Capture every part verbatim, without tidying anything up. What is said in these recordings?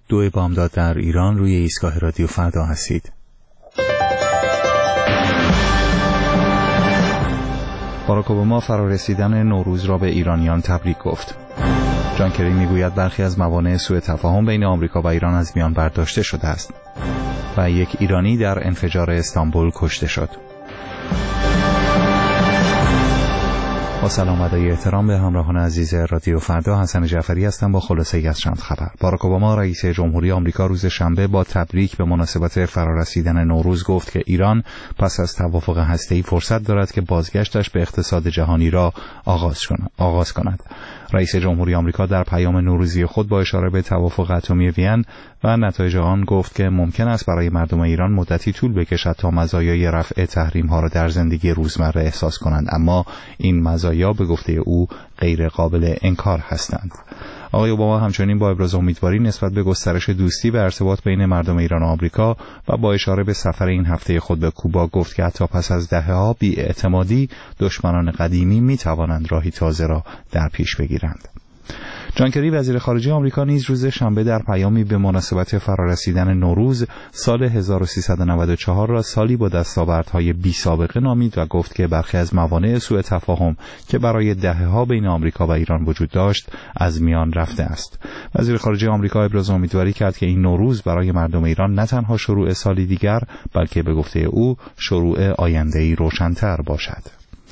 دو بامداد در ایران، روی ایستگاه رادیو فردا هستید. باراک اوباما فرارسیدن نوروز را به ایرانیان تبریک گفت. جان کری میگوید برخی از موانع سوء تفاهم بین آمریکا و ایران از میان برداشته شده است و یک ایرانی در انفجار استانبول کشته شد. با سلام و ادای احترام به همراهان عزیز رادیو فردا، حسن جعفری هستم با خلاصه‌ای از چند خبر. باراک اوباما رئیس جمهوری آمریکا روز شنبه با تبریک به مناسبت فرارسیدن نوروز گفت که ایران پس از توافق هسته‌ای فرصت دارد که بازگشتش به اقتصاد جهانی را آغاز کند. آغاز کند. رئیس جمهوری آمریکا در پیام نوروزی خود با اشاره به توافق اتمی وین و نتایج آن گفت که ممکن است برای مردم ایران مدتی طول بکشد تا مزایای رفع تحریم‌ها را در زندگی روزمره احساس کنند، اما این مزایا به گفته او غیر قابل انکار هستند. آقای اوباما همچنین با ابراز امیدواری نسبت به گسترش دوستی و ارتباط بین مردم ایران و آمریکا و با اشاره به سفر این هفته خود به کوبا گفت که حتی پس از دهه‌ها بی‌اعتمادی دشمنان قدیمی می‌توانند راهی تازه را در پیش بگیرند. جان کری وزیر خارجه آمریکا نیز روز شنبه در پیامی به مناسبت فرارسیدن نوروز سال هزار و سیصد و نود و چهار را سالی با دستاوردهای بی سابقه نامید و گفت که برخی از موانع سوء تفاهم که برای دهه‌ها بین آمریکا و ایران وجود داشت از میان رفته است. وزیر خارجه آمریکا ابراز امیدواری کرد که این نوروز برای مردم ایران نه تنها شروع سالی دیگر، بلکه به گفته او شروع آینده‌ای روشن‌تر باشد.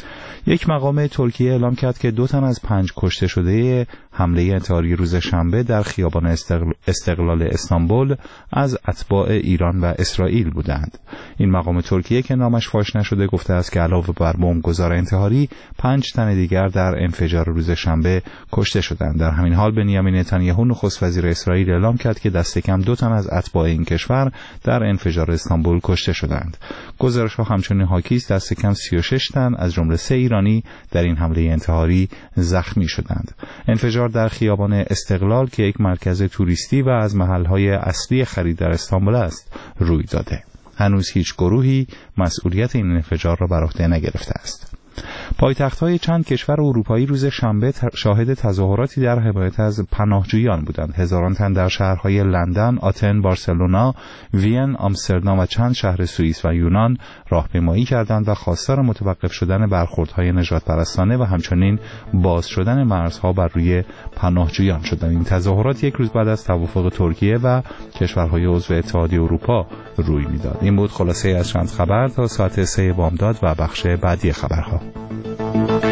یک مقام ترکیه اعلام کرد که دو تن از پنج کشته شده حمله انتحاری روز شنبه در خیابان استقلال استانبول از اتباع ایران و اسرائیل بودند. این مقام ترکیه که نامش فاش نشده گفته است که علاوه بر بمبگذار انتحاری پنج تن دیگر در انفجار روز شنبه کشته شدند. در همین حال بنیامین نتانیاهو نخست وزیر اسرائیل اعلام کرد که دست کم دو تن از اتباع این کشور در انفجار استانبول کشته شدند. گزارش‌ها همچنین حاکی است دست کم سی و شش تن از جمله سه ایرانی در این حمله انتحاری زخمی شدند. انفجار در خیابان استقلال که یک مرکز توریستی و از محل‌های اصلی خرید در استانبول است روی داده. هنوز هیچ گروهی مسئولیت این انفجار را بر عهده نگرفته است. پایتخت‌های چند کشور اروپایی روز شنبه شاهد تظاهراتی در حمایت از پناهجویان بودند. هزاران تن در شهرهای لندن، آتن، بارسلونا، وین، آمستردام و چند شهر سوئیس و یونان راهپیمایی کردند و خواستار متوقف شدن برخوردهای نجات پرستانه و همچنین باز شدن مرزها بر روی پناهجویان شدند. این تظاهرات یک روز بعد از توافق ترکیه و کشورهای عضو اتحادیه اروپا روی میداد. این بود خلاصه از چند خبر تا ساعت سه بامداد و بخش بعدی خبرها.